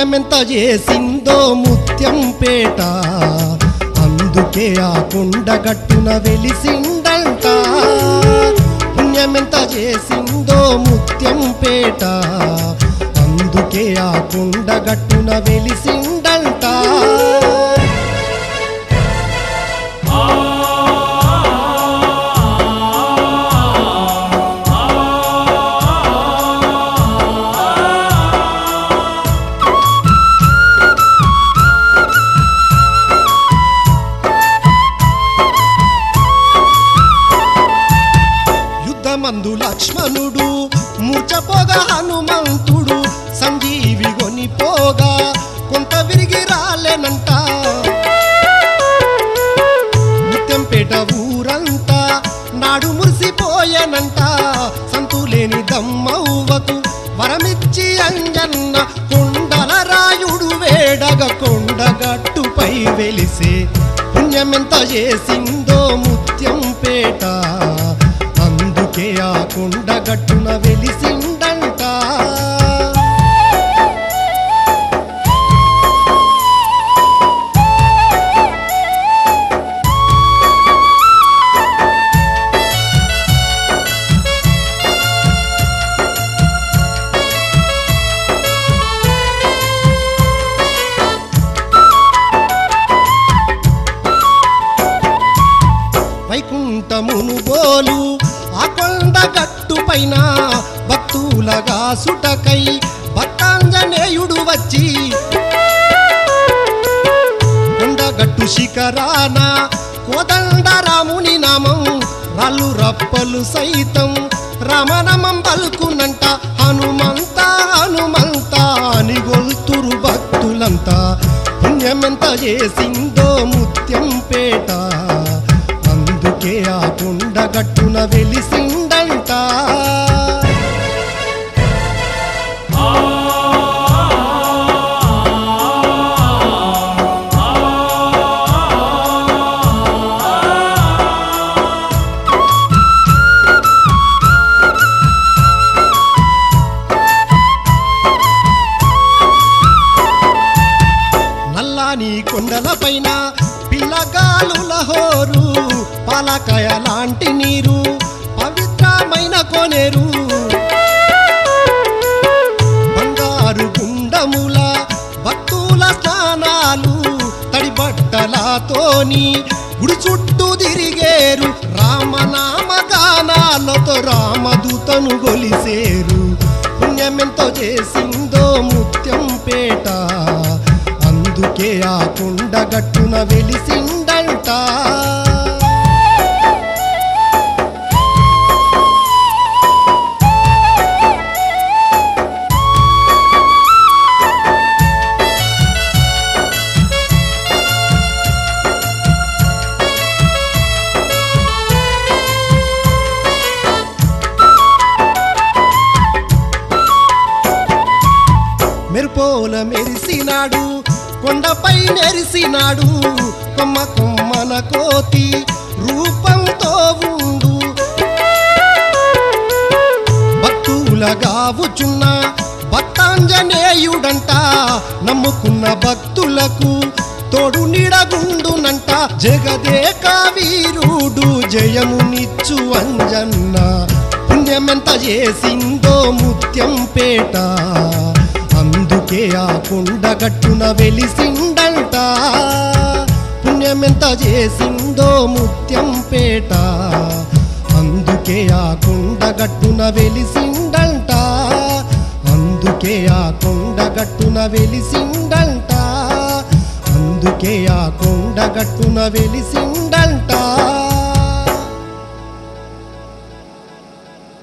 పుణ్యమెంత చేసిందో ముత్యంపేట, అందుకే ఆ కొండగట్టున వెలిసిండంట. పుణ్యమెంత చేసిందో ముత్యంపేట, అందుకే ఆ కొండగట్టున వెలిసిండంట. మందు లక్ష్మణుడు మూర్చపోగా హనుమంతుడు సంజీవి గొనిపోగా కొంత విరిగి రాలేనంట. ముత్యంపేట ఊరంతా నాడు మురిసిపోయేనంట. సంతులేని దమ్మవ్వకు వరమిచ్చి అంజన్న కొండల రాయుడు వేడగ కొండగట్టుపై వెలిసే. పుణ్యమెంత చేసిందో ముత్యంపేట, అందుకే ఆ కొండగట్టున వెలిసిండంట. వైకుంఠమును బోలు ఆ కొండగట్టు పైన భక్తులగా సుటకై భక్తాంజనేయుడు వచ్చి, కొండగట్టు శిఖరాన కోదండరాముని నామం రాళ్ళు రప్పలు సైతం రామనామం పలుకునంట. హనుమంత హనుమంత అని గొల్తురు భక్తులంతా. పుణ్యమెంత చేసిందో ముత్యంపేట, అందుకే ఆ కొండగట్టున వెలిసిండంట. నల్లాని కొండల పైన పిల్లగాలుల హోరు, పాలకాయ లాంటి నీరు పవిత్రమైన కోనేరు. బంగారు గుండముల భక్తుల స్నానాలు తడిబట్టలతోని గుడి చుట్టూ తిరిగేరు. రామనామ గానాలతో రామదూతను గొలిసేరు. పుణ్యమెంతో చేసిందో ముత్యంపేట, అందుకే ఆ కొండగట్టున వెలిసిండంట. మెరుపోల మెరిసినాడు కొండపై నెరిసినాడు, కొమ్మ కొమ్మన కోతి రూపంతో ఉండు. భక్తులగావుచున్న భక్తాంజనేయుడంట, నమ్ముకున్న భక్తులకు తోడు నీడగుండునంట. జగదేక వీరుడు జయమునిచ్చు అంజన్న, పుణ్యమెంత చేసిందో ముత్యంపేట, అందుకే ఆ కొండగట్టున వెలిసిండంట. పుణ్యమెంత చేసిందో ముత్యంపేట, అందుకే ఆ కొండగట్టున వెలిసిండంట. అందుకే ఆ కొండగట్టున వెలిసిండంట. అందుకే ఆ కొండగట్టున వెలిసిండంట.